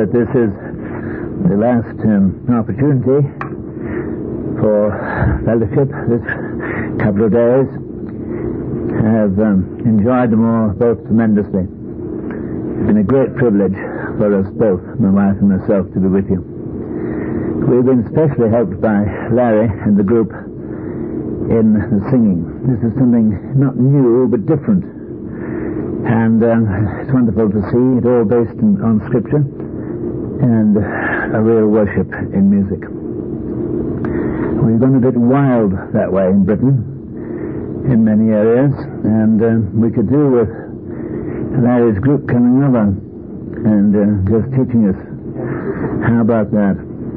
that this is the last opportunity for fellowship this couple of days. I have enjoyed them all both tremendously. It's been a great privilege for us both, my wife and myself, to be with you. We've been especially helped by Larry and the group in the singing. This is something not new but different, and it's wonderful to see it all based on Scripture and a real worship in music. We've gone a bit wild that way in Britain in many areas, and we could do with Larry's group coming over and just teaching us. How about that?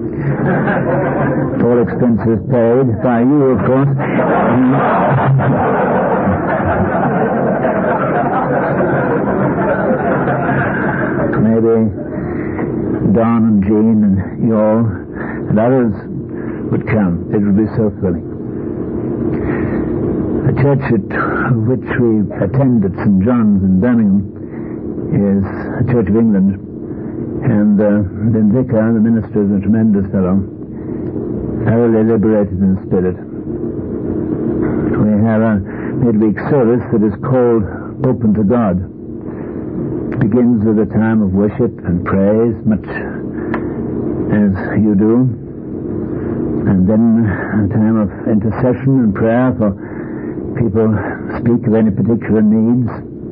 All expenses paid by you, of course. Maybe Don and Jean and you all and others would come. It would be so thrilling. The church at which we attend at St. John's in Birmingham is a Church of England, and the vicar, the minister, is a tremendous fellow, thoroughly liberated in spirit. We have a midweek service that is called Open to God. It begins with a time of worship and praise, much as you do, and then a time of intercession and prayer for people speak of any particular needs,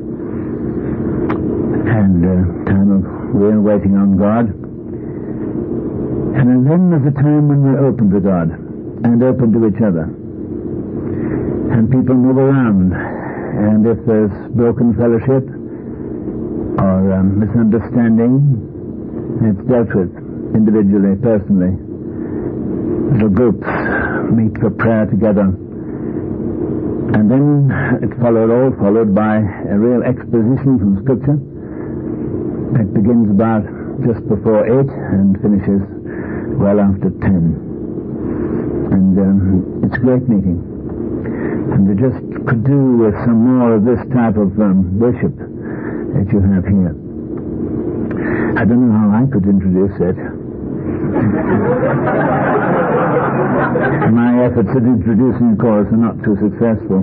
and a time of real waiting on God. And then there's a time when we're open to God and open to each other, and people move around, and if there's broken fellowship or misunderstanding, it's dealt with individually, personally. Little groups meet for prayer together, and then it's all followed by a real exposition from Scripture. It begins about just before 8 and finishes well after 10. And it's a great meeting. And you just could do with some more of this type of worship that you have here. I don't know how I could introduce it. My efforts at introducing the chorus are not too successful.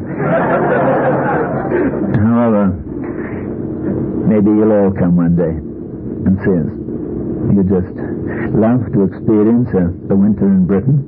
However, maybe you'll all come one day and see us. You just love to experience a winter in Britain,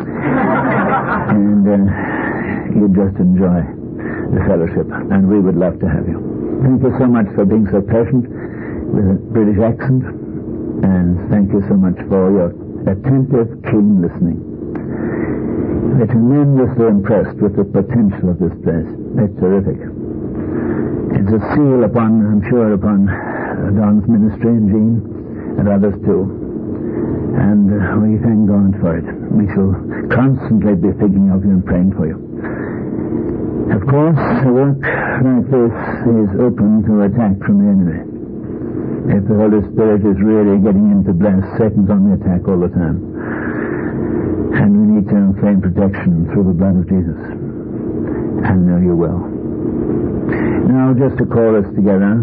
and you just enjoy the fellowship, and we would love to have you. Thank you so much for being so patient with a British accent, and thank you so much for your attentive, keen listening. We're tremendously impressed with the potential of this place. It's terrific. It's a seal I'm sure, upon Don's ministry and Jean and others too. And we thank God for it. We shall constantly be thinking of you and praying for you. Of course, a work like this is open to attack from the enemy. If the Holy Spirit is really getting into bless, Satan's on the attack all the time. And we need to claim protection through the blood of Jesus. And know you will. Now, just to call us together,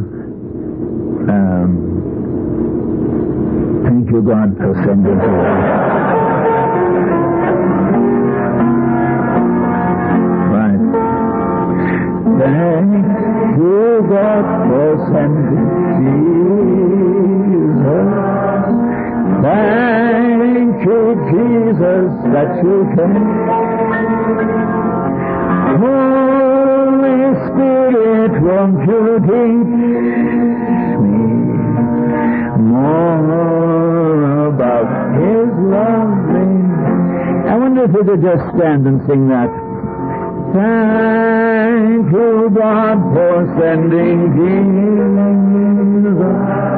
thank you, God, for sending us. Right. Thank you, God, for sending Jesus. Thank you, Jesus, that you came. Holy Spirit, won't you teach me more about His loving? I wonder if we could just stand and sing that. Thank you, God, for sending Jesus.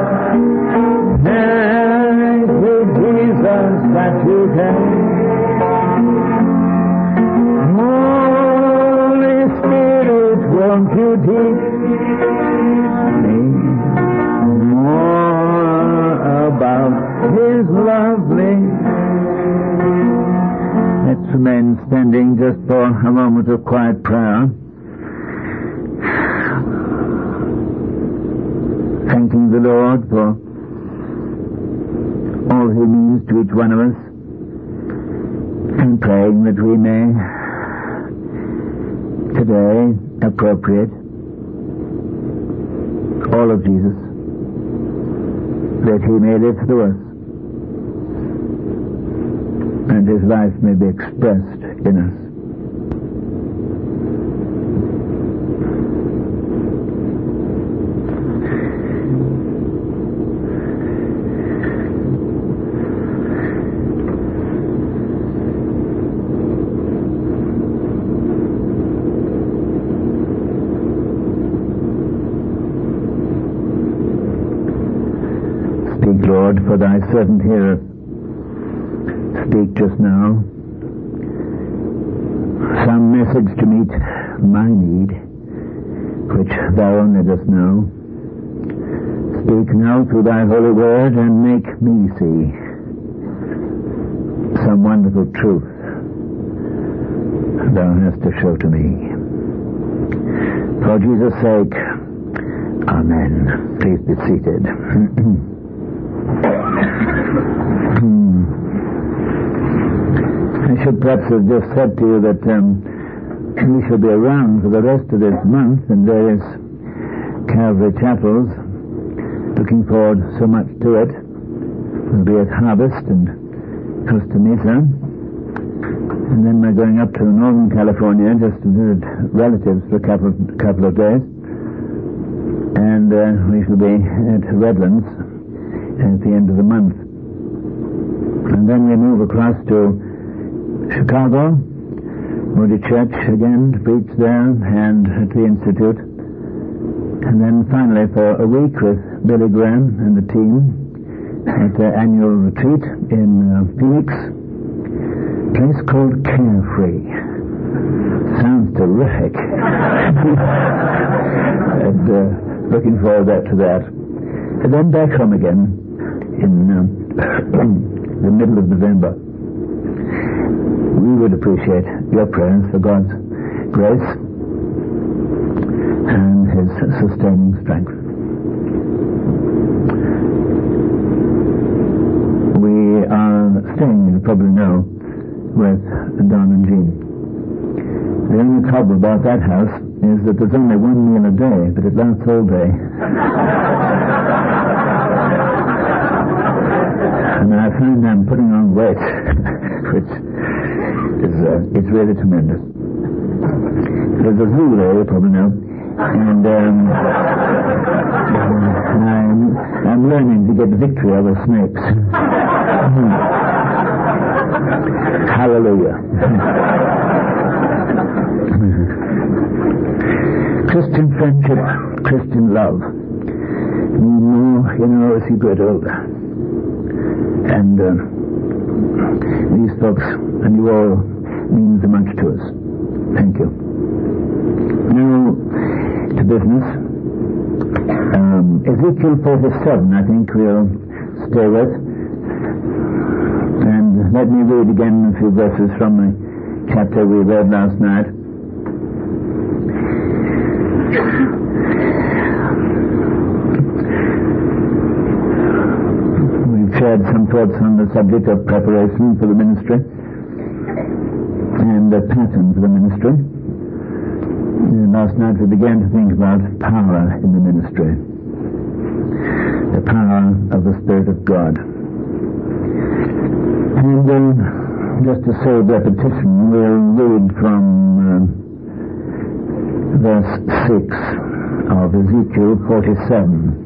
Thank you, Jesus, that you came. Holy Spirit, won't you teach me more about His lovely? Let's remain standing just for a moment of quiet prayer, thanking the Lord for all He means to each one of us, and praying that we may today appropriate all of Jesus, that He may live through us, and His life may be expressed in us. Speak, Lord, for Thy servant heareth. Speak just now some message to meet my need, which Thou only dost know. Speak now through Thy holy word, and make me see some wonderful truth Thou hast to show to me. For Jesus' sake, Amen. Please be seated. I should perhaps have just said to you that we shall be around for the rest of this month in various Calvary chapels. Looking forward so much to it. We'll be at Harvest and Costa Mesa. And then we're going up to Northern California just to visit relatives for a couple of days. And we shall be at Redlands at the end of the month. And then we move across to Chicago, Moody Church again to preach there, and at the Institute. And then finally for a week with Billy Graham and the team at their annual retreat in Phoenix, a place called Carefree. Sounds terrific. And looking forward to that. And then back home again in the middle of November. We would appreciate your prayers for God's grace and His sustaining strength. We are staying, you probably know, with Don and Jean. The only trouble about that house is that there's only one meal a day, but it lasts all day. And I find I'm putting on weight, which it's really tremendous. There's a zoo there, you probably know, and I'm learning to get victory over snakes. Hallelujah. Christian friendship, Christian love mean more, as you get older. And these folks and you all mean so much to us. Thank you. Now, to business. Ezekiel 47, I think we'll stay with. And let me read again a few verses from the chapter we read last night. Shared some thoughts on the subject of preparation for the ministry and the pattern for the ministry. Last night we began to think about power in the ministry, the power of the Spirit of God. And just to save repetition, we'll read from verse 6 of Ezekiel 47.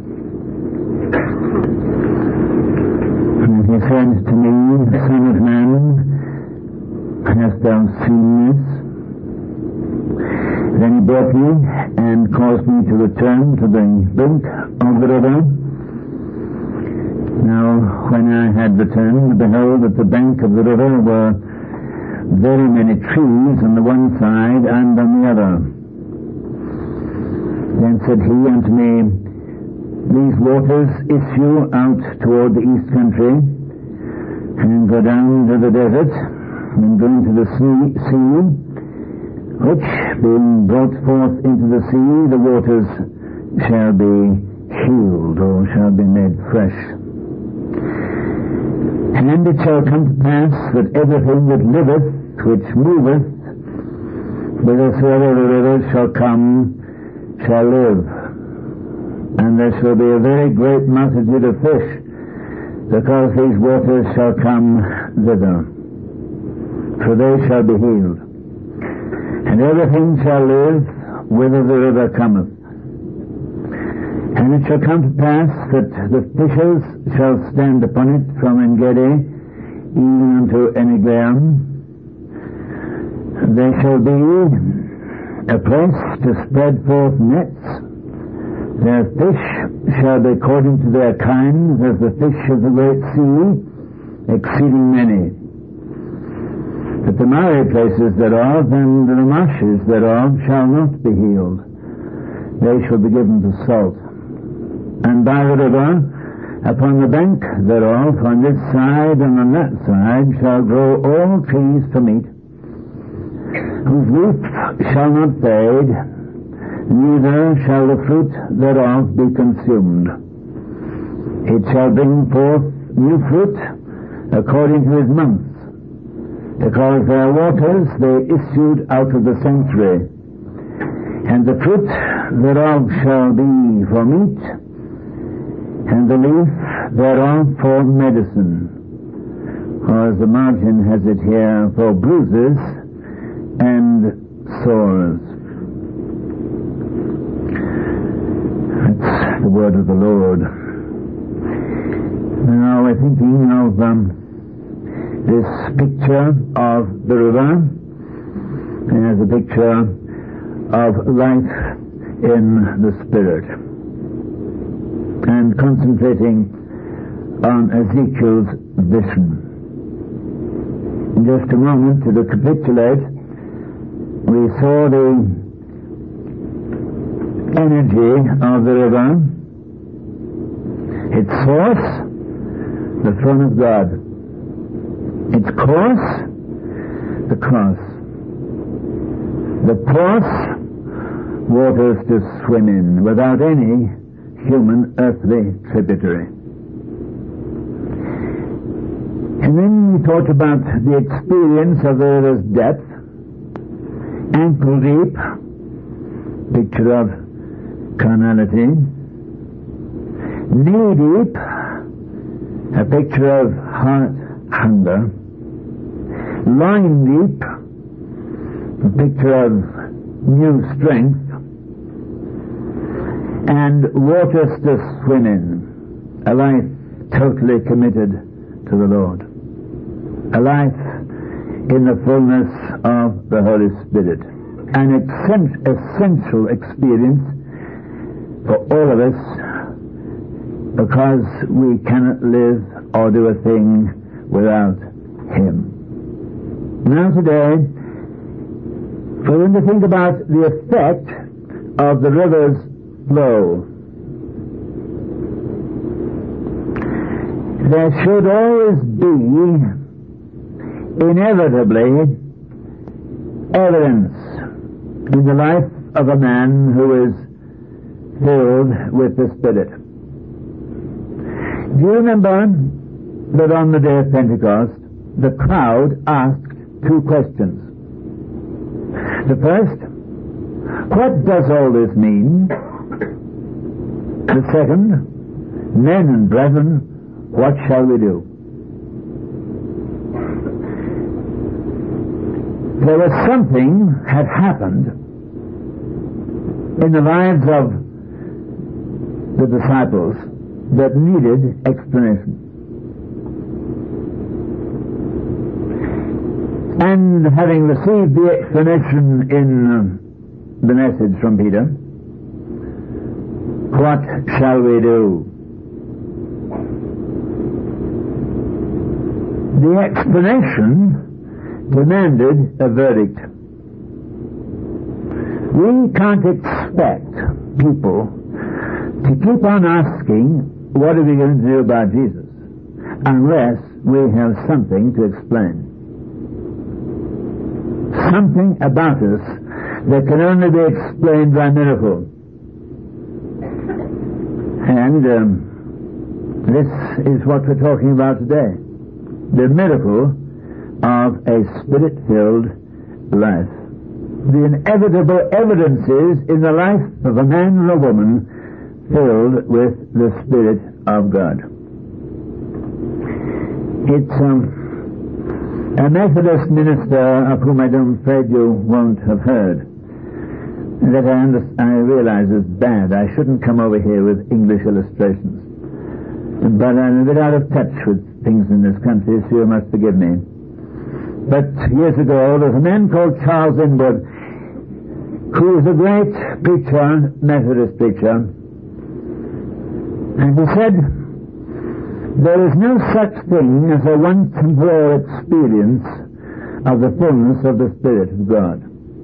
He said to me, Son of man, hast thou seen this? Then he brought me and caused me to return to the brink of the river. Now, when I had returned, behold, at the bank of the river were very many trees on the one side and on the other. Then said he unto me, These waters issue out toward the east country, and go down to the desert, and go into the sea, which, being brought forth into the sea, the waters shall be healed, or shall be made fresh. And it shall come to pass that everything that liveth, which moveth, whithersoever the rivers shall come, shall live. And there shall be a very great multitude of fish, because these waters shall come thither. For they shall be healed. And everything shall live whither the river cometh. And it shall come to pass that the fishers shall stand upon it from En-gedi even unto Eneglaim. There shall be a place to spread forth nets. Their fish shall be according to their kinds, as the fish of the great sea, exceeding many. But the miry places thereof and the marshes thereof shall not be healed. They shall be given to salt. And by the river, upon the bank thereof, on this side and on that side, shall grow all trees for meat, whose leaf shall not fade, neither shall the fruit thereof be consumed. It shall bring forth new fruit according to his months, because their waters they issued out of the sanctuary, and the fruit thereof shall be for meat, and the leaf thereof for medicine, or as the margin has it here, for bruises and sores. That's the word of the Lord. Now we're thinking of this picture of the river as a picture of life in the Spirit, and concentrating on Ezekiel's vision. In just a moment, to recapitulate, we saw the energy of the river, its source, the throne of God, its course, the cross, the course, waters to swim in without any human earthly tributary. And then we talked about the experience of the river's depth, ankle deep, picture of carnality, knee deep, a picture of heart hunger, loin deep, a picture of new strength, and waters to swim in, a life totally committed to the Lord, a life in the fullness of the Holy Spirit, an essential experience for all of us, because we cannot live or do a thing without Him. Now today, we're going to think about the effect of the river's flow. There should always be, inevitably, evidence in the life of a man who is filled with the Spirit. Do you remember that on the day of Pentecost, the crowd asked two questions? The first, what does all this mean? The second, men and brethren, what shall we do? There was something had happened in the lives of the disciples that needed explanation. And having received the explanation in the message from Peter, what shall we do? The explanation demanded a verdict. We can't expect people to keep on asking, what are we going to do about Jesus, unless we have something to explain. Something about us that can only be explained by miracle. And this is what we're talking about today. the miracle of a Spirit-filled life. The inevitable evidences in the life of a man or a woman filled with the Spirit of God. It's a Methodist minister of whom I'm afraid you won't have heard, that I realize is bad. I shouldn't come over here with English illustrations. But I'm a bit out of touch with things in this country, so you must forgive me. But years ago, there was a man called Charles Inwood, who was a great preacher, Methodist preacher, and he said, there is no such thing as a once-and-for-all experience of the fullness of the Spirit of God.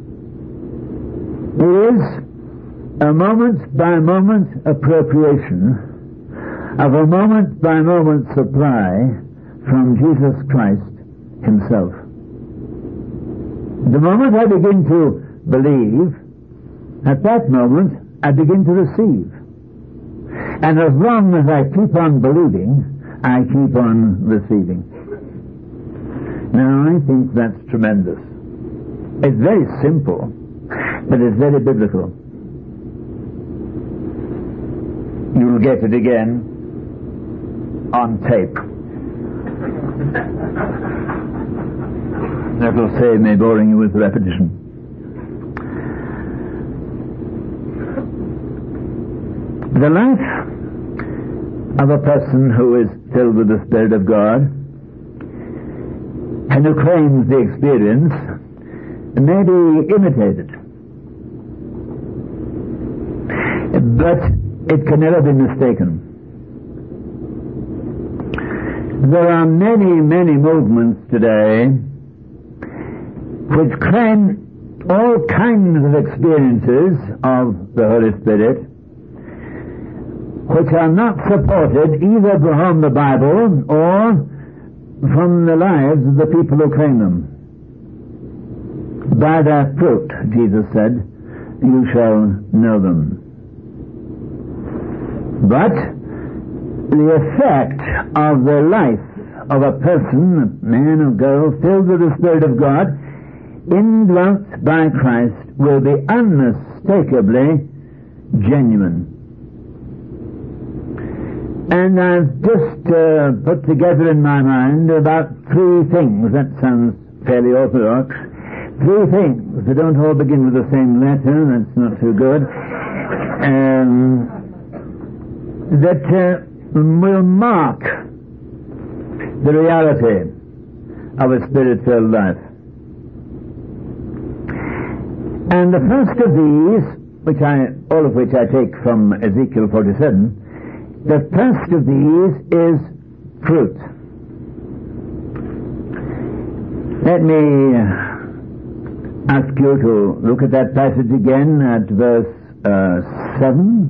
It is a moment-by-moment appropriation of a moment-by-moment supply from Jesus Christ Himself. The moment I begin to believe, at that moment I begin to receive. And as long as I keep on believing, I keep on receiving. Now, I think that's tremendous. It's very simple, but it's very biblical. You'll get it again on tape. That will save me boring you with repetition. The life of a person who is filled with the Spirit of God and who claims the experience may be imitated, but it can never be mistaken. There are many, many movements today which claim all kinds of experiences of the Holy Spirit, which are not supported either from the Bible or from the lives of the people who claim them. By their fruit, Jesus said, you shall know them. But the effect of the life of a person, man or girl, filled with the Spirit of God, indwelt by Christ, will be unmistakably genuine. And I've just put together in my mind about three things. That sounds fairly orthodox. Three things. They don't all begin with the same letter. That's not too good. That will mark the reality of a Spirit-filled life. And the first of these, all of which I take from Ezekiel 47, the first of these is fruit. Let me ask you to look at that passage again at verse 7.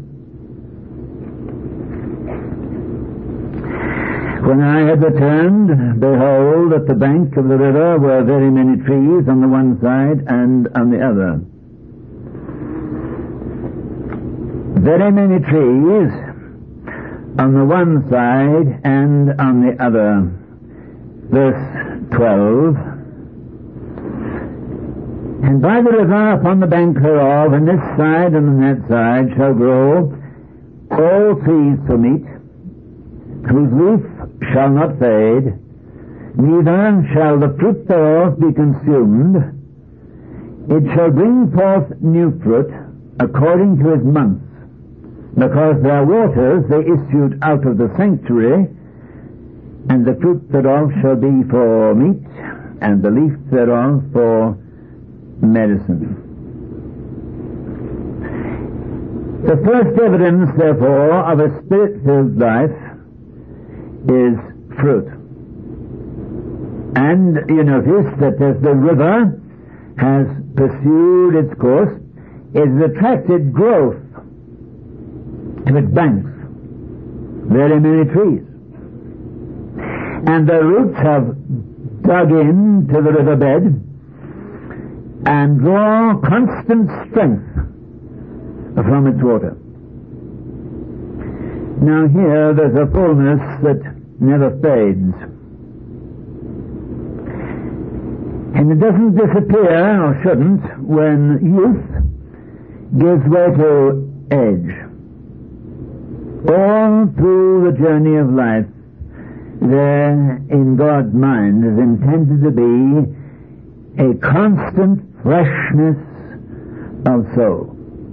When I had returned, behold, at the bank of the river were very many trees on the one side and on the other. Very many trees on the one side and on the other. Verse 12. And by the river upon the bank thereof, on this side and on that side, shall grow all trees for meat, whose leaf shall not fade, neither shall the fruit thereof be consumed. It shall bring forth new fruit according to his months, because their waters they issued out of the sanctuary, and the fruit thereof shall be for meat, and the leaf thereof for medicine. The first evidence, therefore, of a Spirit-filled life is fruit. And you notice that as the river has pursued its course, it has attracted growth to its banks. Very many trees. And the roots have dug into the riverbed and draw constant strength from its water. Now here there's a fullness that never fades. And it doesn't disappear, or shouldn't, when youth gives way to age. All through the journey of life, there in God's mind is intended to be a constant freshness of soul.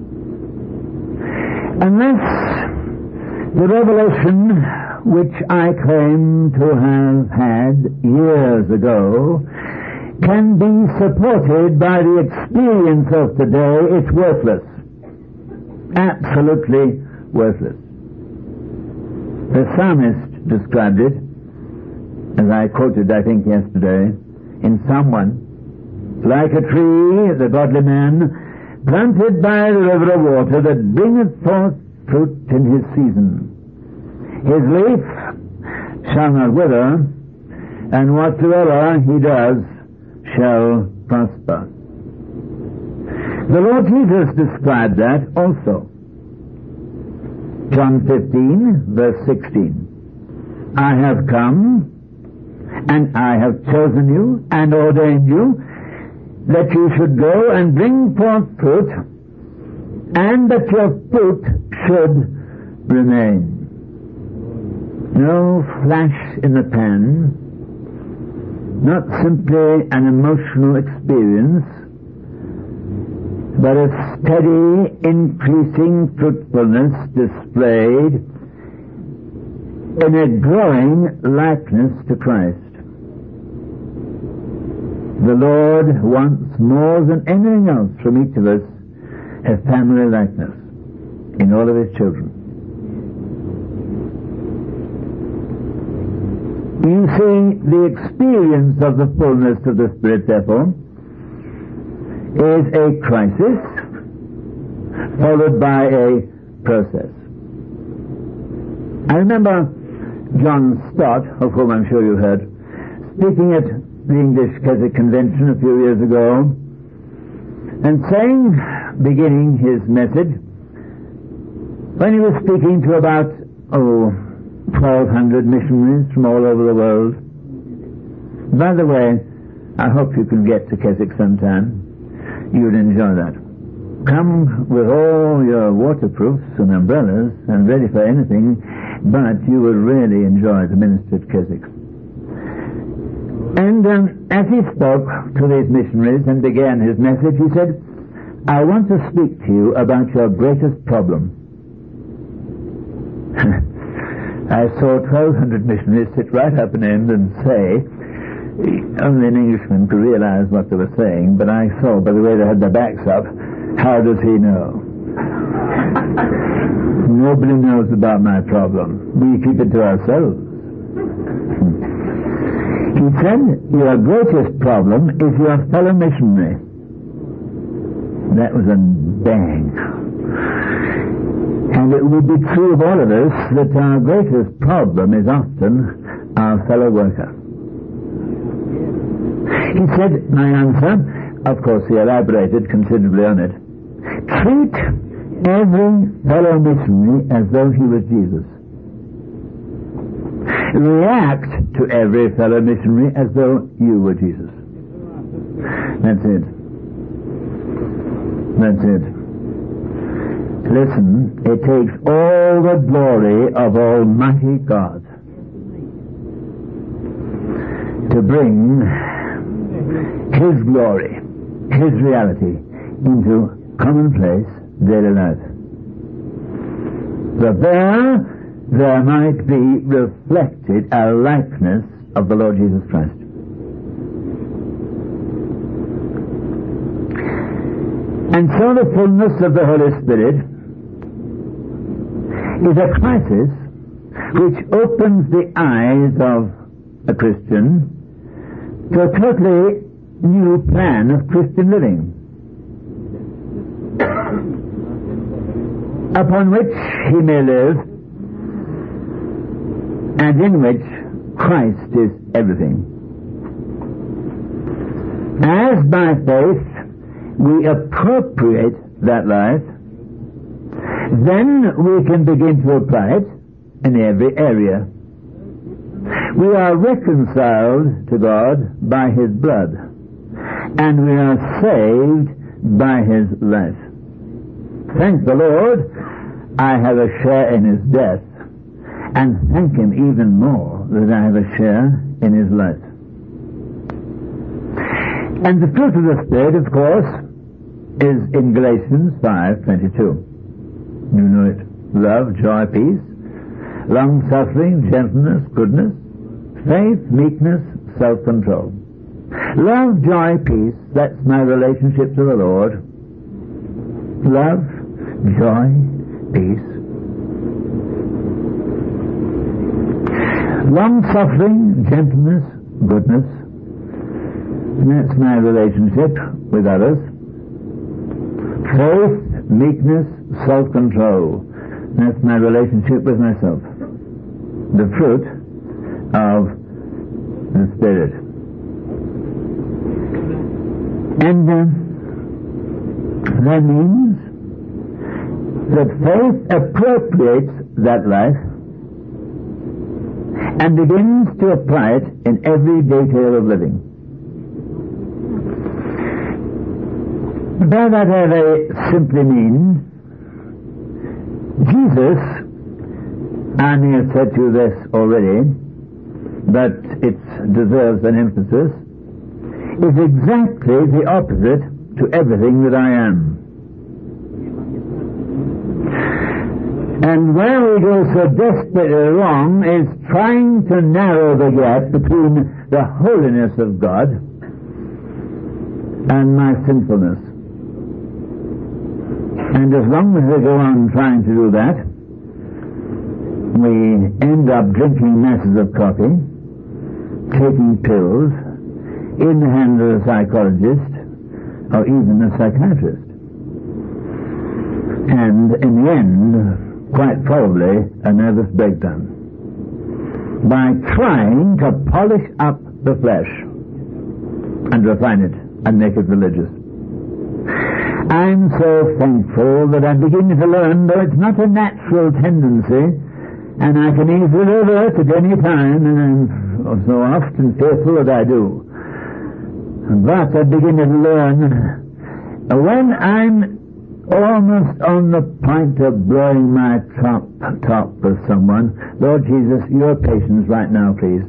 Unless the revelation which I claim to have had years ago can be supported by the experience of today, it's worthless. Absolutely worthless. The psalmist described it, as I quoted, I think, yesterday, in Psalm 1, like a tree, the godly man, planted by the river of water that bringeth forth fruit in his season. His leaf shall not wither, and whatsoever he does shall prosper. The Lord Jesus described that also. John 15, verse 16. I have come, and I have chosen you, and ordained you, that you should go and bring forth fruit, and that your fruit should remain. No flash in the pan, not simply an emotional experience, but a steady, increasing fruitfulness displayed in a growing likeness to Christ. The Lord wants more than anything else from each of us a family likeness in all of His children. You see, the experience of the fullness of the Spirit, therefore, is a crisis followed by a process. I remember John Stott, of whom I'm sure you heard, speaking at the English Keswick Convention a few years ago, and saying, beginning his message, when he was speaking to about, 1,200 missionaries from all over the world. By the way, I hope you can get to Keswick sometime. You'd enjoy that. Come with all your waterproofs and umbrellas and ready for anything, but you will really enjoy the ministry at Keswick. And as he spoke to these missionaries and began his message, he said, I want to speak to you about your greatest problem. I saw 1,200 missionaries sit right up and end and say, only an Englishman could realize what they were saying, but I saw by the way they had their backs up, how does he know? Nobody knows about my problem. We keep it to ourselves. He said, your greatest problem is your fellow missionary. That was a bang. And it would be true of all of us that our greatest problem is often our fellow worker. He said, my answer, of course he elaborated considerably on it, treat every fellow missionary as though he was Jesus. React to every fellow missionary as though you were Jesus. That's it. That's it. Listen, it takes all the glory of Almighty God to bring His glory, His reality, into commonplace daily life. But there might be reflected a likeness of the Lord Jesus Christ. And so the fullness of the Holy Spirit is a crisis which opens the eyes of a Christian to a totally new plan of Christian living, upon which he may live and in which Christ is everything. As by faith we appropriate that life, then we can begin to apply it in every area. We are reconciled to God by His blood. and we are saved by his life. Thank the Lord, I have a share in his death, and thank him even more that I have a share in his life. And the fruit of the Spirit, of course, is in Galatians 5:22. You know it. Love, joy, peace, long-suffering, gentleness, goodness, faith, meekness, self-control. Love, joy, peace, that's my relationship to the Lord. Love, joy, peace. Long-suffering, gentleness, goodness, that's my relationship with others. Faith, meekness, self-control, that's my relationship with myself. The fruit of the Spirit. And that means that faith appropriates that life and begins to apply it in every detail of living. By that I very simply mean, Jesus, I may have said to you this already, but it deserves an emphasis, is exactly the opposite to everything that I am. And where we go so desperately wrong is trying to narrow the gap between the holiness of God and my sinfulness. And as long as we go on trying to do that, we end up drinking masses of coffee, taking pills, in the hands of a psychologist, or even a psychiatrist. And in the end, quite probably, a nervous breakdown. By trying to polish up the flesh and refine it and make it religious. I'm so thankful that I'm beginning to learn, though it's not a natural tendency, and I can easily revert at any time, and I'm so often fearful that I do. But I begin to learn when I'm almost on the point of blowing my top with someone, Lord Jesus, your patience right now, please.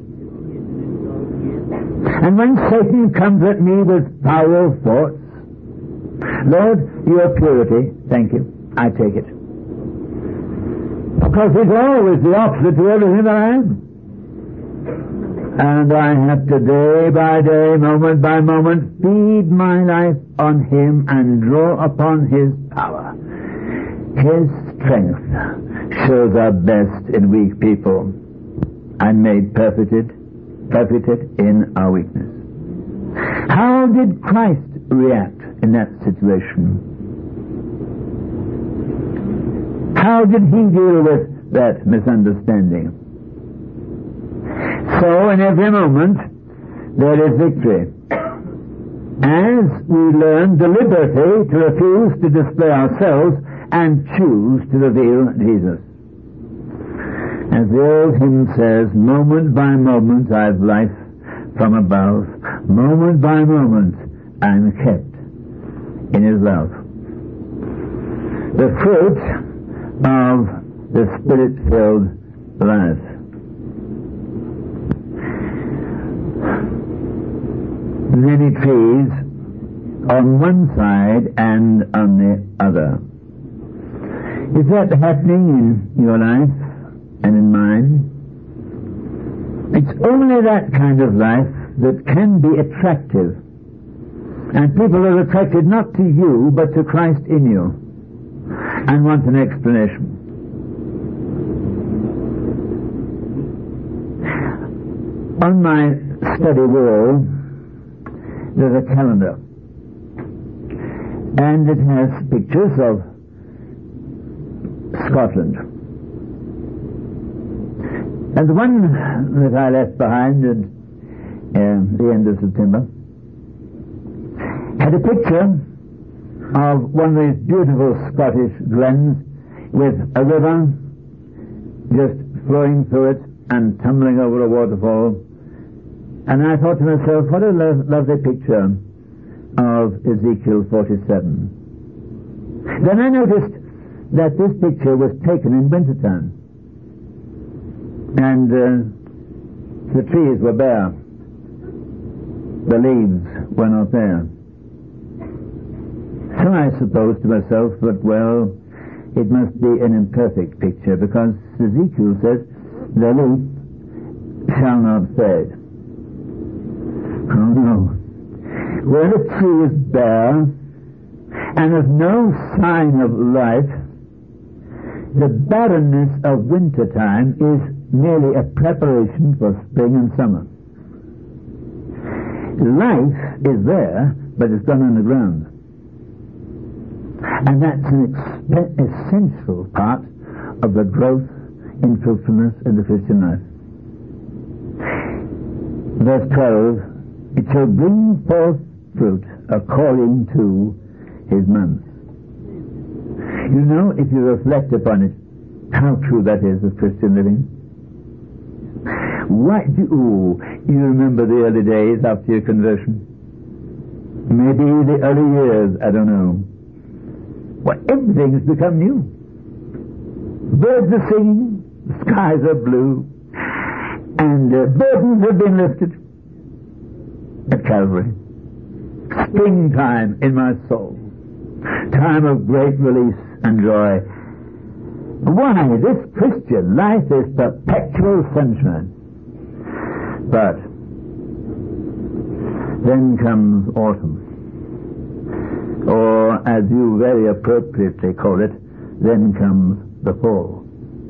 And when Satan comes at me with foul thoughts, Lord, your purity, thank you, I take it. Because it's always the opposite to everything that I am. And I have to day by day, moment by moment, feed my life on him and draw upon his power. His strength shows up best in weak people and made perfect in our weakness. How did Christ react in that situation? How did he deal with that misunderstanding? So in every moment there is victory. As we learn deliberately to refuse to display ourselves and choose to reveal Jesus. As the old hymn says, moment by moment I've life from above. Moment by moment I'm kept in his love. The fruit of the Spirit-filled life. Many trees on one side and on the other. Is that happening in your life and in mine? It's only that kind of life that can be attractive. And people are attracted not to you, but to Christ in you, and want an explanation. On my study wall, there's a calendar, and it has pictures of Scotland. And the one that I left behind at the end of September had a picture of one of these beautiful Scottish glens with a river just flowing through it and tumbling over a waterfall. And I thought to myself, what a lovely picture. of Ezekiel 47. Then I noticed that this picture was taken in wintertime, and the trees were bare. The leaves were not there. So I supposed to myself that, well, it must be an imperfect picture, because Ezekiel says, the leaf shall not fade. Oh no. When a tree is bare, and there's no sign of life, the barrenness of winter time is merely a preparation for spring and summer. Life is there, but it's gone underground. And that's an essential part of the growth in fruitfulness in the Christian life. Verse 12, it shall bring forth fruit according to his month. You know, if you reflect upon it, how true that is of Christian living. Why you remember the early days after your conversion? Maybe the early years, I don't know. Well, everything has become new. Birds are singing, the skies are blue, and burdens have been lifted at Calvary. Springtime in my soul. Time of great release and joy. Why, this Christian life is perpetual sunshine. But then comes autumn. Or, as you very appropriately call it, then comes the fall.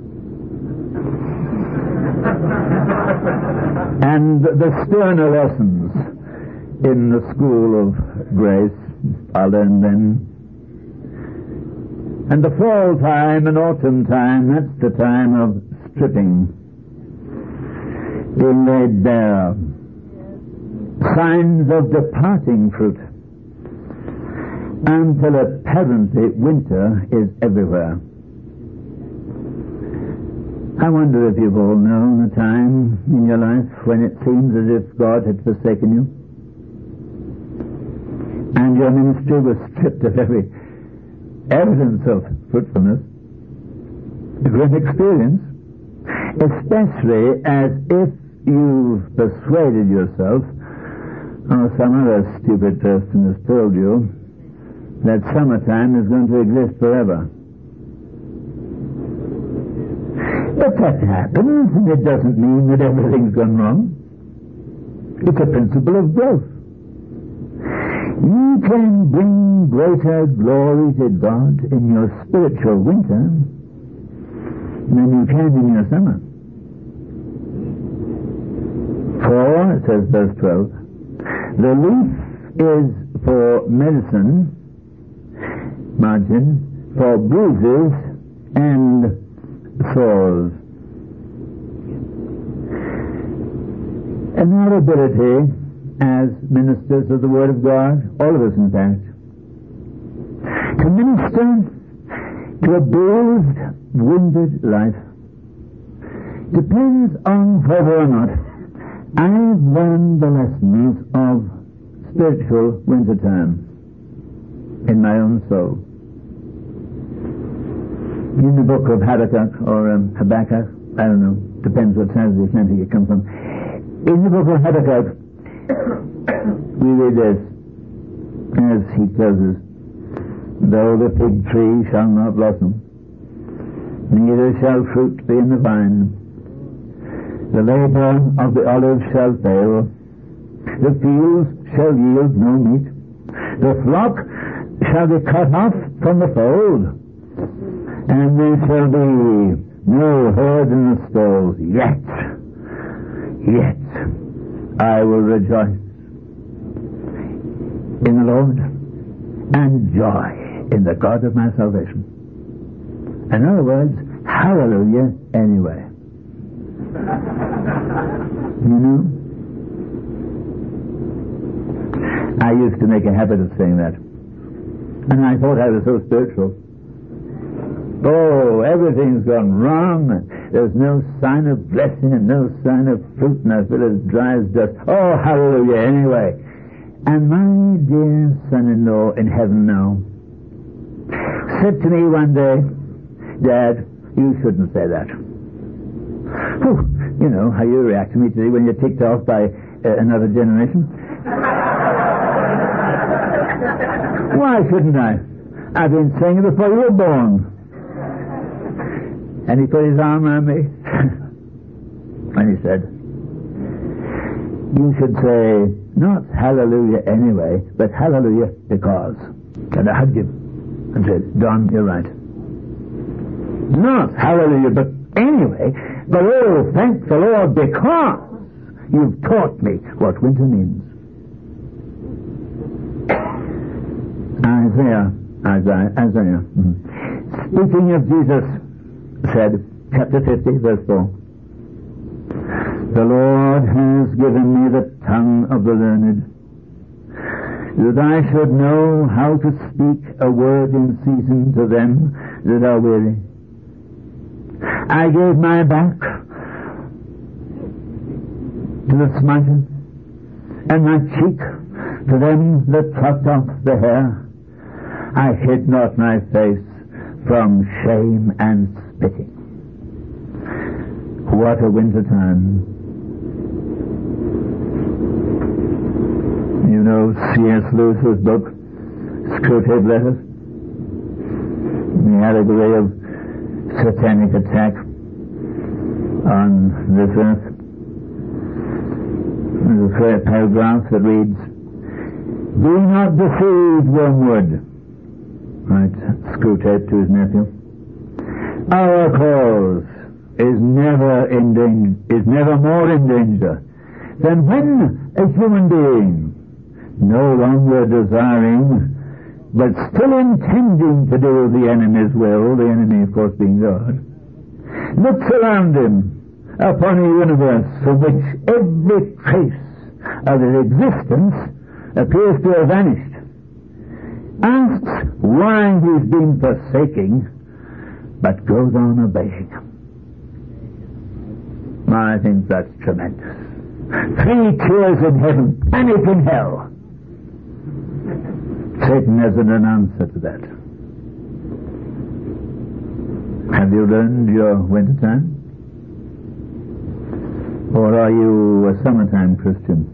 And the sterner lessons in the school of grace are learned then. And the fall time and autumn time, that's the time of stripping, being laid bare. Signs of departing fruit, until apparently winter is everywhere. I wonder if you've all known a time in your life when it seems as if God had forsaken you, and your ministry was stripped of every evidence of fruitfulness. A great experience, especially as if you've persuaded yourself, or some other stupid person has told you, that summertime is going to exist forever. But that happens, and it doesn't mean that everything's gone wrong. It's a principle of growth. You can bring greater glory to God in your spiritual winter than you can in your summer. For, it says verse 12, the leaf is for medicine, margin, for bruises and sores. And our ability as ministers of the Word of God, all of us in fact, to minister to a bruised, wounded life depends on whether or not I've learned the lessons of spiritual wintertime in my own soul. In the book of Habakkuk, or Habakkuk, I don't know, depends what side of the Atlantic it comes from. In the book of Habakkuk, we read this, as he tells us, though the fig tree shall not blossom, neither shall fruit be in the vine, the labor of the olive shall fail, the fields shall yield no meat, the flock shall be cut off from the fold, and there shall be no herd in the stalls. Yet I will rejoice in the Lord and joy in the God of my salvation. In other words, hallelujah anyway. You know? I used to make a habit of saying that. And I thought I was so spiritual. Oh, everything's gone wrong, and there's no sign of blessing and no sign of fruit, and I feel as dry as dust. Oh, hallelujah, anyway. And my dear son-in-law in heaven now said to me one day, Dad, you shouldn't say that. Whew, you know how you react to me today when you're ticked off by another generation. Why shouldn't I? I've been saying it before you were born. And he put his arm around me and he said, you should say not hallelujah anyway, but hallelujah because. And I hugged him and said, Don, you're right. Not hallelujah but anyway, but oh, thank the Lord because you've taught me what winter means. Isaiah. Speaking of Jesus, said, chapter 50, verse 4, the Lord has given me the tongue of the learned, that I should know how to speak a word in season to them that are weary. I gave my back to the smiters, and my cheek to them that plucked off the hair. I hid not my face from shame and spitting. What a winter time. You know C.S. Lewis's book, Screwtape Letters? The allegory of satanic attack on this earth. There's a paragraph that reads, be not deceived, Wormwood. Right, Screwtape to his nephew. Our cause is never more in danger than when a human being, no longer desiring, but still intending to do the enemy's will, the enemy of course being God, looks around him upon a universe from which every trace of his existence appears to have vanished, asks why he's been forsaking, but goes on obeying. I think that's tremendous. 3 tiers in heaven, panic in hell. Satan hasn't an answer to that. Have you learned your winter time? Or are you a summertime Christian?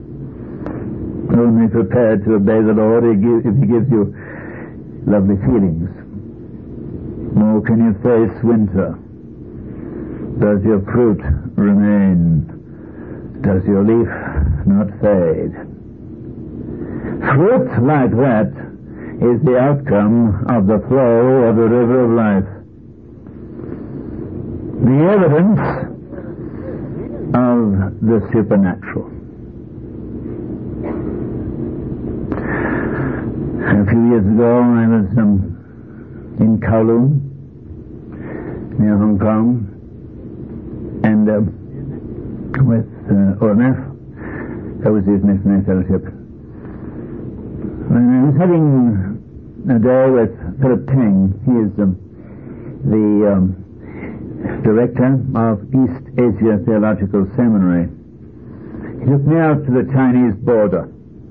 Only prepared to obey the Lord if He gives you lovely feelings. Or can you face winter? Does your fruit remain? Does your leaf not fade? Fruit like that is the outcome of the flow of the river of life. The evidence of the supernatural. A few years ago I was in Kowloon, near Hong Kong, and with OMF, Overseas Missionary Fellowship. And I was having a day with Philip Teng. He is the director of East Asia Theological Seminary. He took me out to the Chinese border.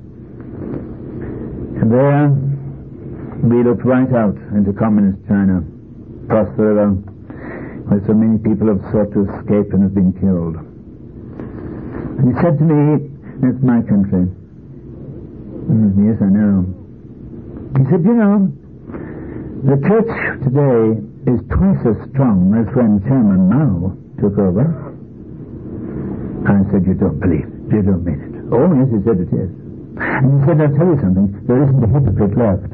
And there we looked right out into communist China, across the river, where so many people have sought to escape and have been killed. And he said to me, that's my country. Yes, I know. He said, you know, the church today is twice as strong as when Chairman Mao took over. I said, you don't believe it. You don't mean it. Oh, yes, he said it is. And he said, I'll tell you something, there isn't a hypocrite left.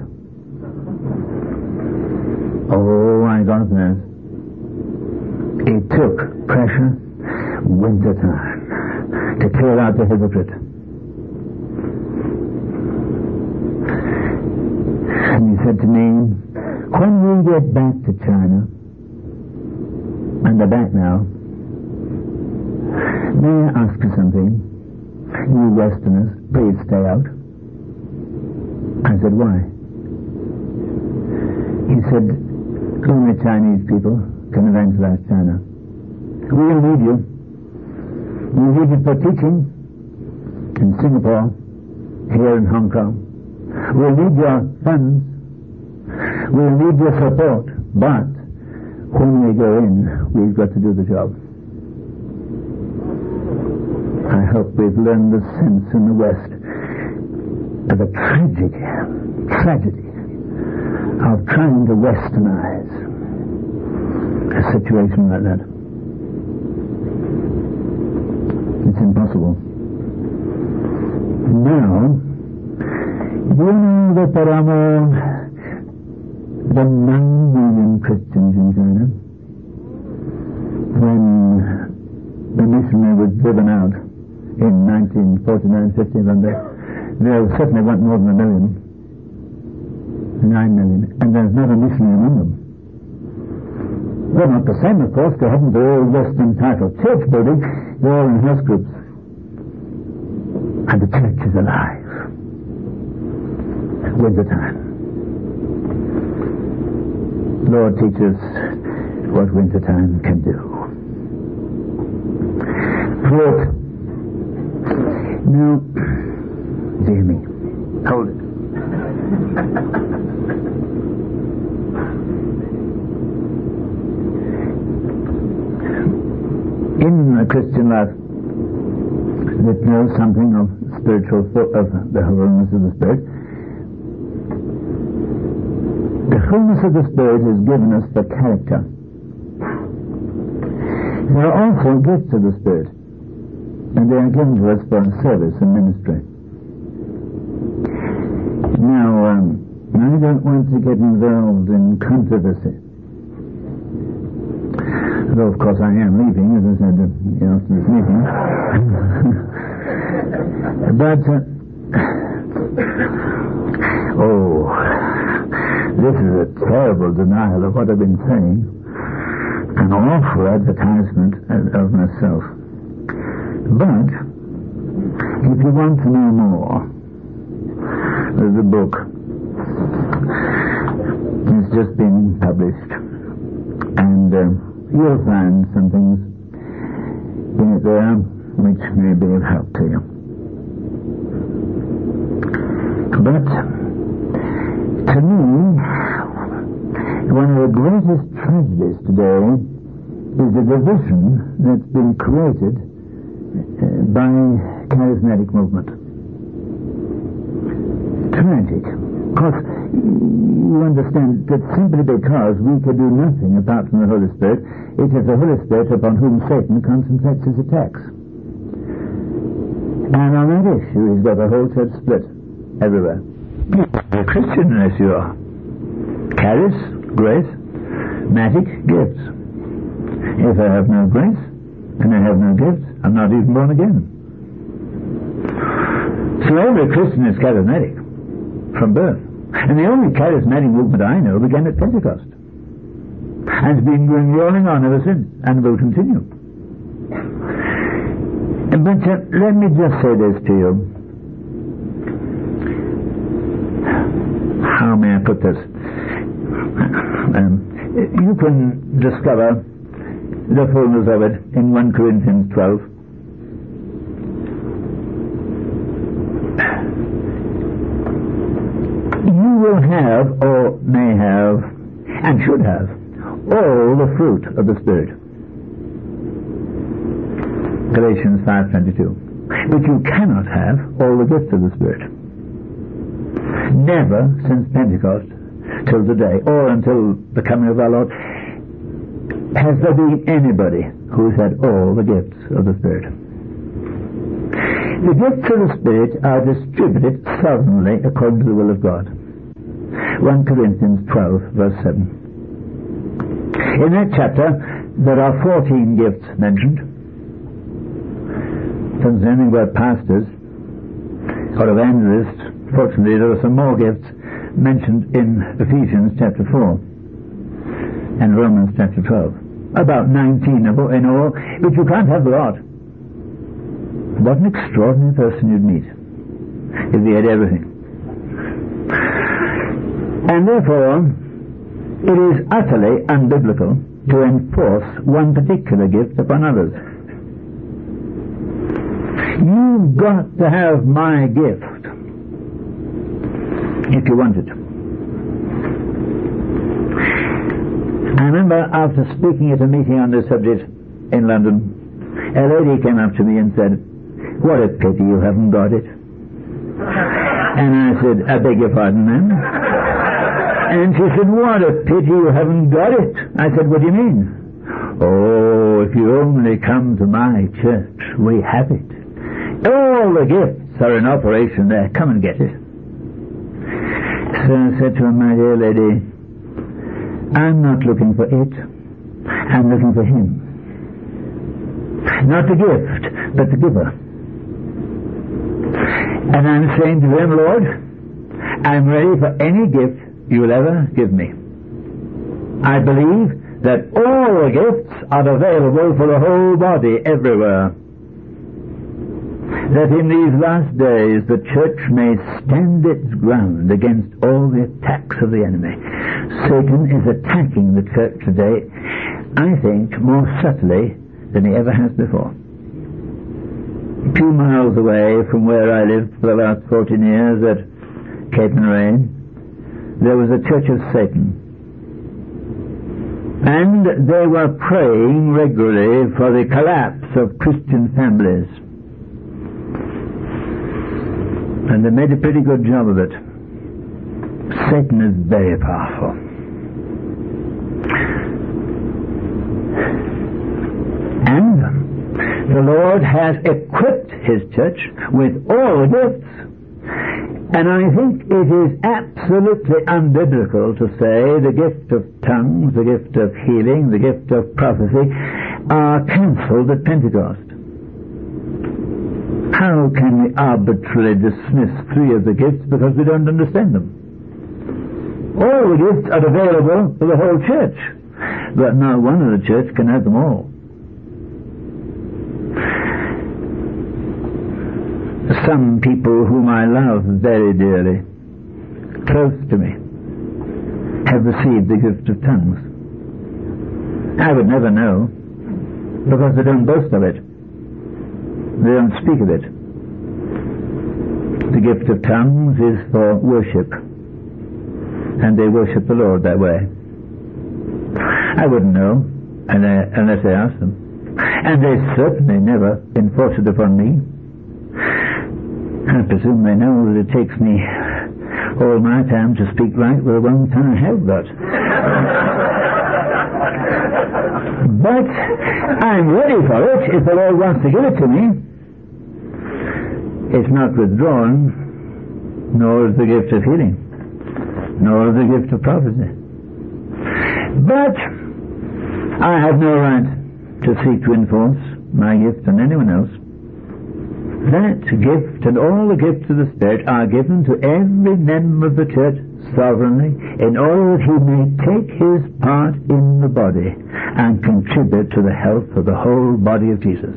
Oh, I got this. It took pressure, winter time, to clear out the hypocrite. And he said to me, when we get back to China, and they're back now, may I ask you something? You Westerners, please stay out. I said, why? He said, only Chinese people can evangelize China. We'll need you. We'll need you for teaching in Singapore, here in Hong Kong. We'll need your funds. We'll need your support. But when we go in, we've got to do the job. I hope we've learned the sense in the West of the tragedy of trying to westernize a situation like that. It's impossible. Now, do you know that there are more than 9 million Christians in China? When the missionary was driven out in 1949-50, there certainly weren't more than 1 million. 9 million. And there's not a missionary among them. They're not the same, of course. They haven't the old Western title church building. They're all in house groups. And the church is alive. Winter time. Lord, teach us what winter time can do. Fruit. Now, dear me, hold it. In a Christian life that knows something of the wholeness of the Spirit, the wholeness of the Spirit has given us the character. There are also gifts of the Spirit, and they are given to us for service and ministry. Now, I don't want to get involved in controversy. Though, of course, I am leaving, as I said after this meeting. But, this is a terrible denial of what I've been saying. An awful advertisement of myself. But, if you want to know more, there's a book. It's just been published. And you'll find some things in it there which may be of help to you. But, to me, one of the greatest tragedies today is the division that's been created by charismatic movement. Tragic. Because you understand that simply because we could do nothing apart from the Holy Spirit, it is the Holy Spirit upon whom Satan concentrates his attacks. And on that issue he's got the whole church split everywhere. You're a Christian unless you are. Charis, grace, matic, gifts. If I have no grace and I have no gifts, I'm not even born again. So every Christian is charismatic from birth. And the only charismatic movement I know began at Pentecost. And it's been going rolling on ever since, and will continue. But let me just say this to you. How may I put this? You can discover the fullness of it in 1 Corinthians 12. You will have, or may have, and should have, all the fruit of the Spirit. Galatians 5:22. But you cannot have all the gifts of the Spirit. Never since Pentecost till today, or until the coming of our Lord, has there been anybody who's had all the gifts of the Spirit. The gifts of the Spirit are distributed sovereignly according to the will of God. 1 Corinthians 12, verse 7. In that chapter, there are 14 gifts mentioned. It doesn't say anything about pastors or evangelists. Fortunately, there are some more gifts mentioned in Ephesians chapter 4 and Romans chapter 12. About 19 in all, but you can't have the lot. What an extraordinary person you'd meet if he had everything. And therefore, it is utterly unbiblical to enforce one particular gift upon others. You've got to have my gift. if you want it. I remember after speaking at a meeting on this subject in London, a lady came up to me and said, "What a pity you haven't got it." And I said, "I beg your pardon, ma'am?" And she said, "What a pity you haven't got it." I said, "What do you mean?" "Oh, if you only come to my church, we have it. All the gifts are in operation there. Come and get it." So I said to her, "My dear lady, I'm not looking for it. I'm looking for Him. Not the gift, but the giver. And I'm saying to Him, Lord, I'm ready for any gift you will ever give me. I believe that all the gifts are available for the whole body everywhere. That in these last days the church may stand its ground against all the attacks of the enemy. Satan is attacking the church today, I think, more subtly than he ever has before. A few miles away from where I lived for the last 14 years at Cape Narraine, there was a church of Satan. And they were praying regularly for the collapse of Christian families. And they made a pretty good job of it. Satan is very powerful. And the Lord has equipped His church with all the gifts. And I think it is absolutely unbiblical to say the gift of tongues, the gift of healing, the gift of prophecy are cancelled at Pentecost. How can we arbitrarily dismiss 3 of the gifts because we don't understand them? All the gifts are available for the whole church, but not one of the church can have them all. Some people whom I love very dearly, close to me, have received the gift of tongues. I would never know, because they don't boast of it. They don't speak of it. The gift of tongues is for worship, and they worship the Lord that way. I wouldn't know unless I asked them, and they certainly never enforce it upon me. I presume they know that it takes me all my time to speak right with the one tongue I have got. But I'm ready for it if the Lord wants to give it to me. It's not withdrawn, nor is the gift of healing, nor is the gift of prophecy. But I have no right to seek to enforce my gift on anyone else. That gift and all the gifts of the Spirit are given to every member of the church sovereignly in order that he may take his part in the body and contribute to the health of the whole body of Jesus.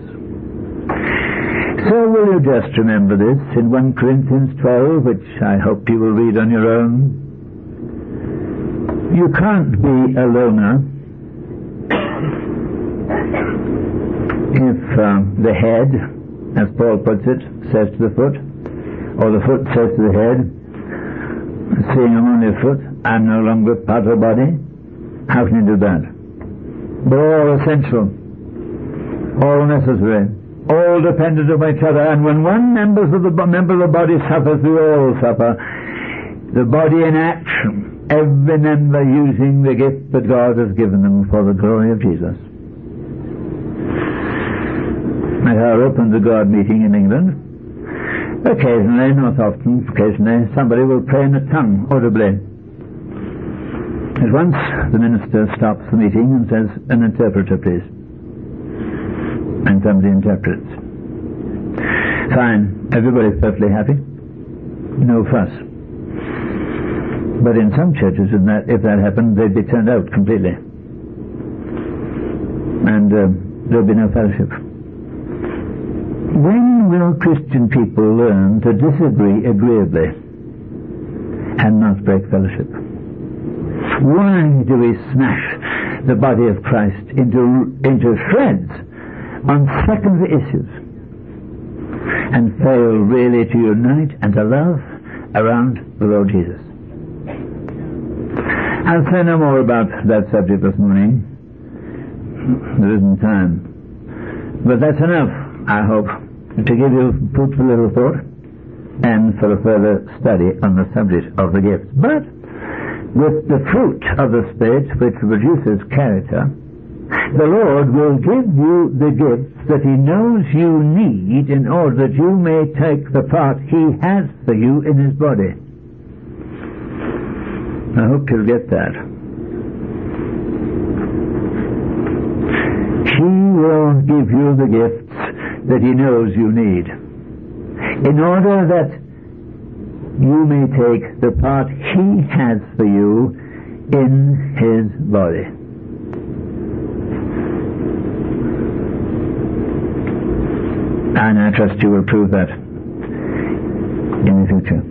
So will you just remember this in 1 Corinthians 12, which I hope you will read on your own. You can't be a loner if the head, as Paul puts it, says to the foot, or the foot says to the head, seeing I'm only a foot, I'm no longer part of the body. How can you do that? They're all essential, all necessary, all dependent on each other, and when one member of the body suffers, we all suffer. The body in action, every member using the gift that God has given them for the glory of Jesus. At our Open to God meeting in England, occasionally, not often, occasionally, somebody will pray in a tongue audibly. At once, the minister stops the meeting and says, "An interpreter, please." And somebody interprets. Fine. Everybody's perfectly happy. No fuss. But in some churches, if that happened, they'd be turned out completely. And there'd be no fellowship. When will Christian people learn to disagree agreeably and not break fellowship? Why do we smash the body of Christ into shreds on secondary issues and fail really to unite and to love around the Lord Jesus. I'll say no more about that subject this morning. There isn't time. But that's enough, I hope, to give you food for little thought and for a further study on the subject of the gifts. But with the fruit of the Spirit, which produces character, the Lord will give you the gifts that He knows you need in order that you may take the part He has for you in His body. I hope you'll get that. He will give you the gifts that He knows you need in order that you may take the part He has for you in His body. And I trust you will prove that in the future.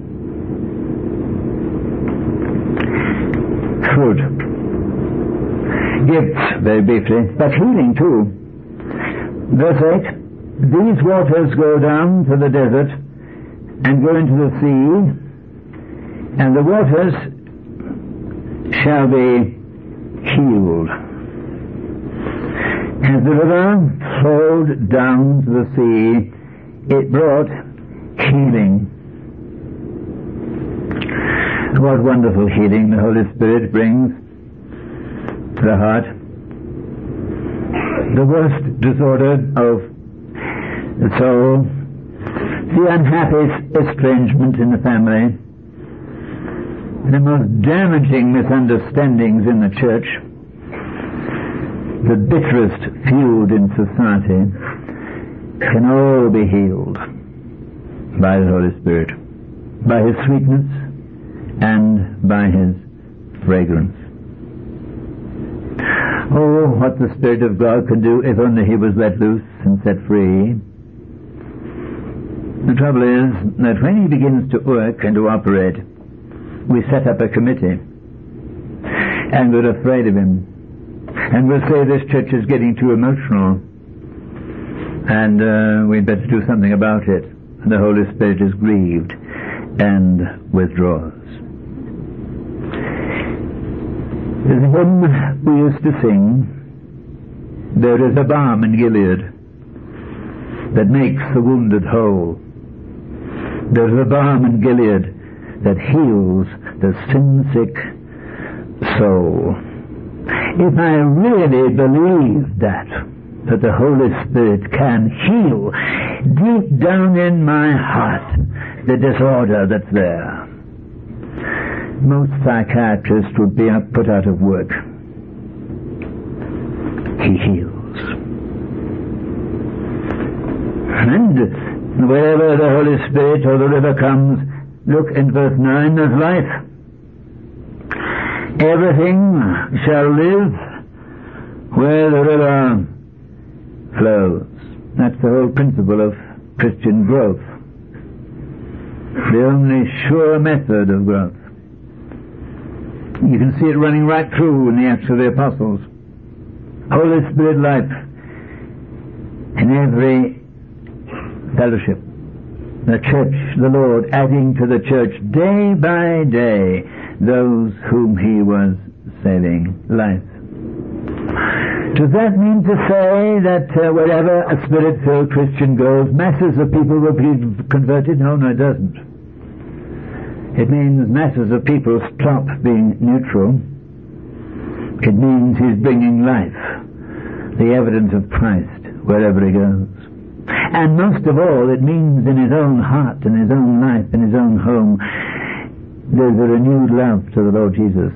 Fruit. Gifts, very briefly, but healing too. Verse 8, these waters go down to the desert and go into the sea, and the waters shall be healed. As the river flowed down to the sea, it brought healing. What wonderful healing the Holy Spirit brings to the heart. The worst disorder of the soul, the unhappy estrangement in the family, the most damaging misunderstandings in the church, the bitterest feud in society, can all be healed by the Holy Spirit, by His sweetness and by His fragrance. Oh, what the Spirit of God can do if only He was let loose and set free. The trouble is that when He begins to work and to operate, we set up a committee and we're afraid of Him. And we'll say this church is getting too emotional and we'd better do something about it. And the Holy Spirit is grieved and withdraws. There's a hymn we used to sing, there is a balm in Gilead that makes the wounded whole. There's a balm in Gilead that heals the sin-sick soul. If I really believe that the Holy Spirit can heal deep down in my heart the disorder that's there, most psychiatrists would be put out of work. He heals. And wherever the Holy Spirit or the river comes, look in verse 9, there's life. Everything shall live where the river flows. That's the whole principle of Christian growth. The only sure method of growth. You can see it running right through in the Acts of the Apostles. Holy Spirit life in every fellowship. The church, the Lord adding to the church day by day those whom He was saving. Life. Does that mean to say that wherever a Spirit-filled Christian goes, masses of people will be converted? No, it doesn't. It means masses of people stop being neutral. It means He's bringing life, the evidence of Christ, wherever He goes. And most of all, it means in His own heart, in His own life, in His own home, there's a renewed love to the Lord Jesus.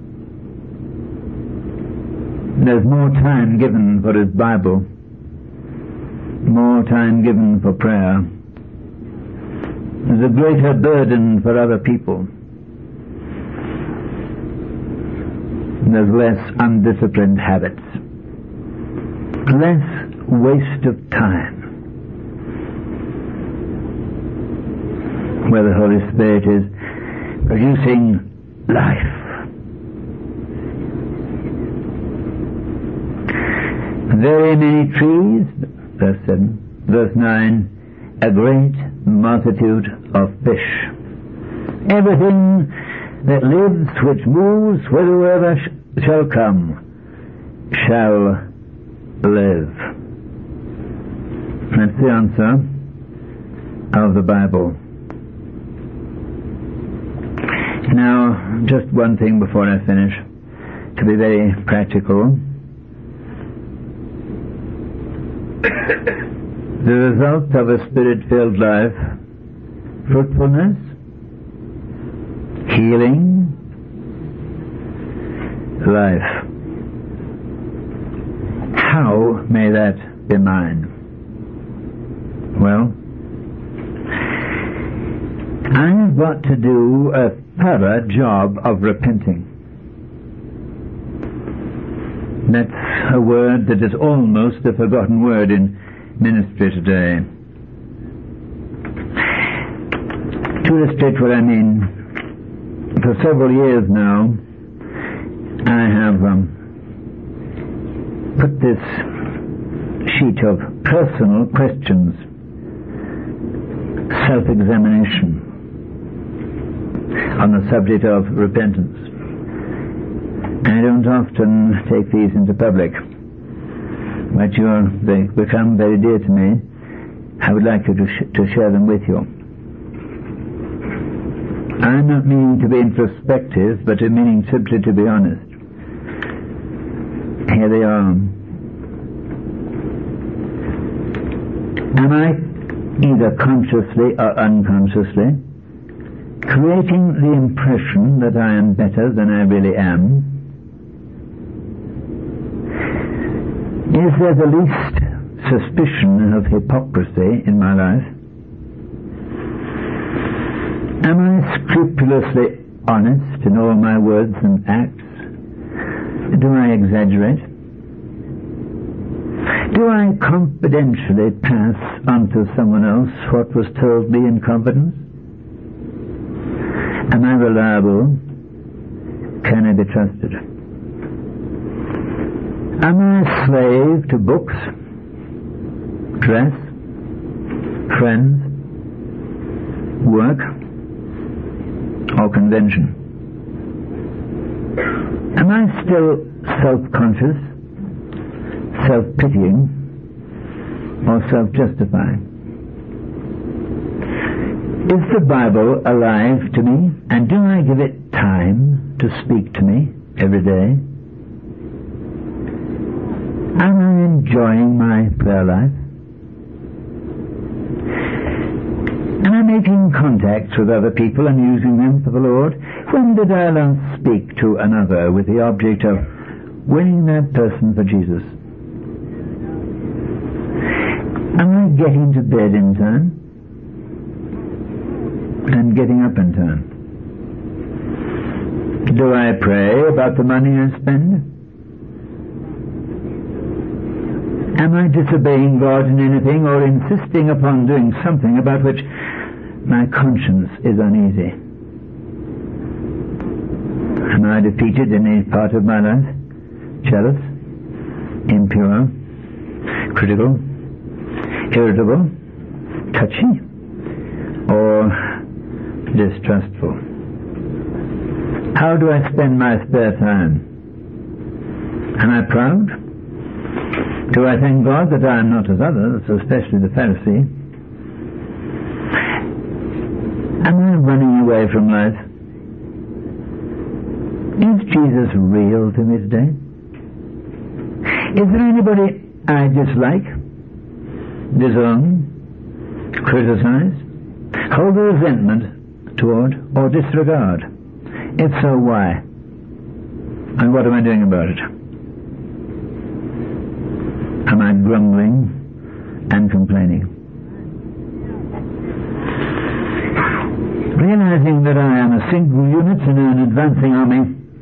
There's more time given for His Bible, more time given for prayer. There's a greater burden for other people. There's less undisciplined habits, less waste of time, where the Holy Spirit is producing life. Very many trees, verse 7, verse 9, a great multitude of fish. Everything that lives, which moves, whithersoever shall come, shall live. That's the answer of the Bible. Now, just one thing before I finish, to be very practical. The result of a Spirit-filled life: fruitfulness, healing, life. How may that be mine? Well, I've got to do a thorough job of repenting. That's a word that is almost a forgotten word in ministry today. To illustrate what I mean, for several years now, I have put this sheet of personal questions, self-examination, on the subject of repentance. I don't often take these into public, but they become very dear to me. I would like to share them with you. I'm not meaning to be introspective, but I'm meaning simply to be honest. Here they are. Am I, either consciously or unconsciously, creating the impression that I am better than I really am? Is there the least suspicion of hypocrisy in my life? Am I scrupulously honest in all my words and acts? Do I exaggerate? Do I confidentially pass on to someone else what was told me in confidence? Am I reliable? Can I be trusted? Am I a slave to books, dress, friends, work, or convention? Am I still self-conscious, self-pitying, or self-justifying? Is the Bible alive to me, and do I give it time to speak to me every day? Am I enjoying my prayer life? Am I making contacts with other people and using them for the Lord? When did I last speak to another with the object of winning that person for Jesus? Am I getting to bed in time and getting up in time? Do I pray about the money I spend? Am I disobeying God in anything, or insisting upon doing something about which my conscience is uneasy? Am I defeated in any part of my life? Jealous, impure, critical, irritable, touchy, or distrustful? How do I spend my spare time? Am I proud? Do I thank God that I am not as others, especially the Pharisee? Am I running away from life? Is Jesus real to me today? Is there anybody I dislike, disown, criticize, hold a resentment toward, or disregard? If so, why? And what am I doing about it? Am I grumbling and complaining? Realizing that I am a single unit in an advancing army,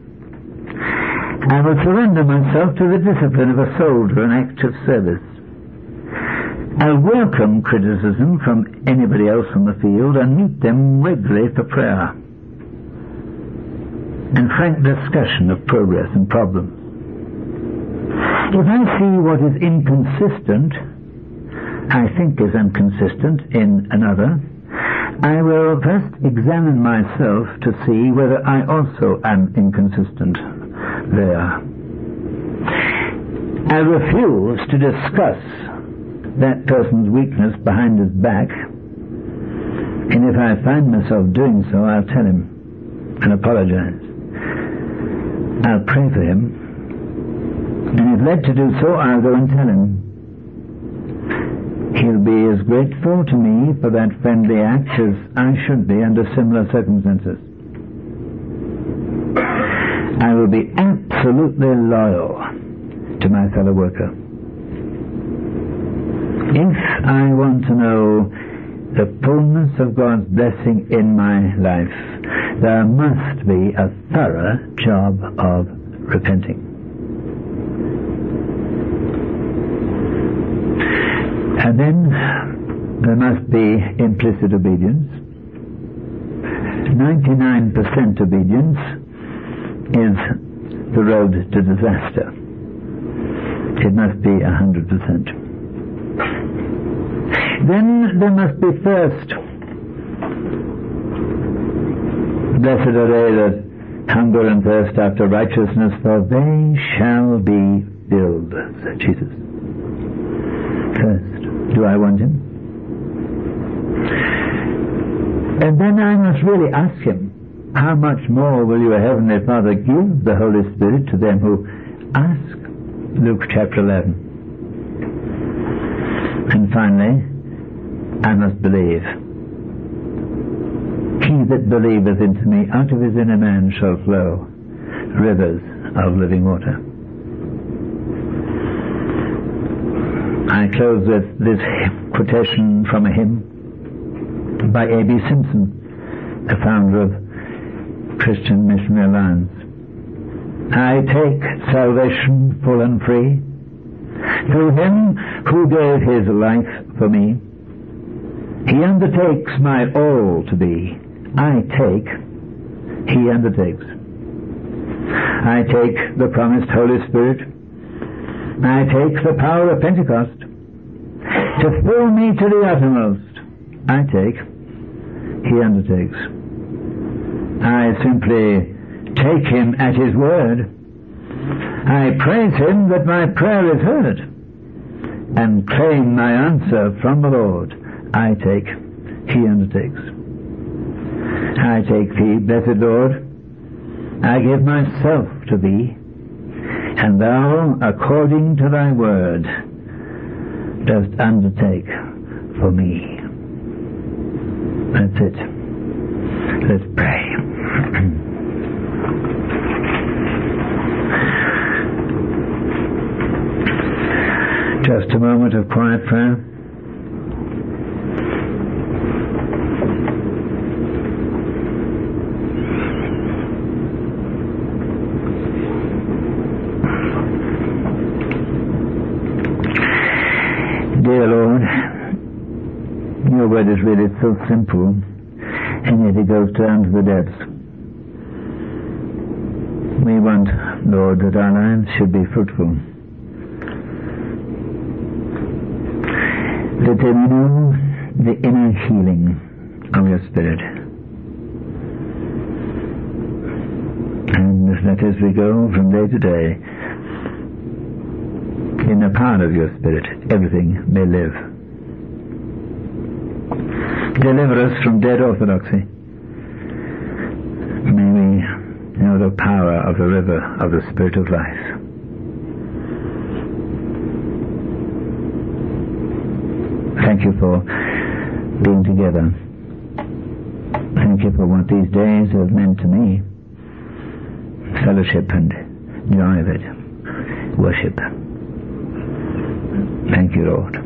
I will surrender myself to the discipline of a soldier in active service. I'll welcome criticism from anybody else on the field and meet them regularly for prayer and frank discussion of progress and problems. If I see what is inconsistent, I think is inconsistent in another, I will first examine myself to see whether I also am inconsistent there. I refuse to discuss that person's weakness behind his back, and if I find myself doing so, I'll tell him and apologize. I'll pray for him, and if led to do so, I'll go and tell him. He'll be as grateful to me for that friendly act as I should be under similar circumstances. I will be absolutely loyal to my fellow worker. If I want to know the fullness of God's blessing in my life, there must be a thorough job of repenting. And then there must be implicit obedience. 99% obedience is the road to disaster. It must be 100%. Then there must be thirst. Blessed are they that hunger and thirst after righteousness, for they shall be filled, said Jesus. Thirst. Do I want him? And then I must really ask him, how much more will your Heavenly Father give the Holy Spirit to them who ask? Luke chapter 11. And finally, I must believe. He that believeth into me, out of his inner man shall flow rivers of living water. I close with this quotation from a hymn by A.B. Simpson, the founder of Christian Missionary Alliance. I take salvation full and free through him who gave his life for me. He undertakes my all to be. I take, he undertakes. I take the promised Holy Spirit. I take the power of Pentecost to fill me to the uttermost. I take, he undertakes. I simply take him at his word. I praise him that my prayer is heard, and claim my answer from the Lord. I take, he undertakes. I take thee, blessed Lord. I give myself to thee, and thou, according to thy word, dost undertake for me. That's it. Let's pray. Just a moment of quiet prayer. Dear Lord, your word is really so simple, and yet it goes down to the depths. We want, Lord, that our lives should be fruitful, that they may know the inner healing of your Spirit. And that as we go from day to day, in the power of your Spirit, everything may live. Deliver us from dead orthodoxy. May we know the power of the river of the Spirit of life. Thank you for being together. Thank you for what these days have meant to me. Fellowship and joy of it. Worship. Thank you, Lord.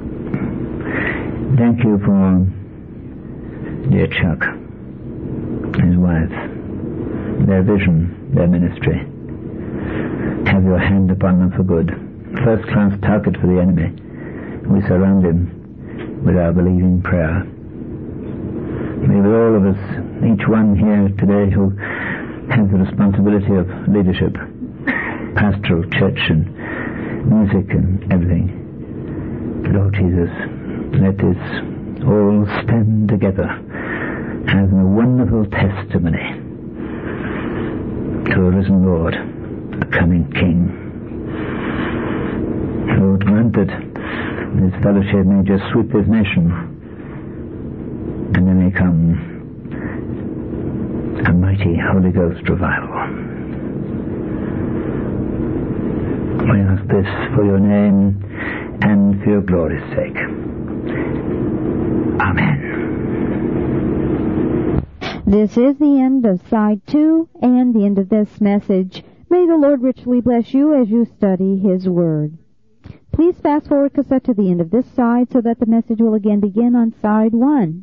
Thank you for dear Chuck, his wife, their vision, their ministry. Have your hand upon them for good. First-class target for the enemy. We surround him with our believing prayer. May with all of us, each one here today who has the responsibility of leadership, pastoral, church and music and everything, Lord Jesus, let this all stand together as a wonderful testimony to a risen Lord, a coming King. Lord, grant that this fellowship may just sweep this nation, and there may come a mighty Holy Ghost revival. We ask this for your name and for your glory's sake. Amen. This is the end of side 2 and the end of this message. May the Lord richly bless you as you study His Word. Please fast forward cassette to the end of this side so that the message will again begin on side 1.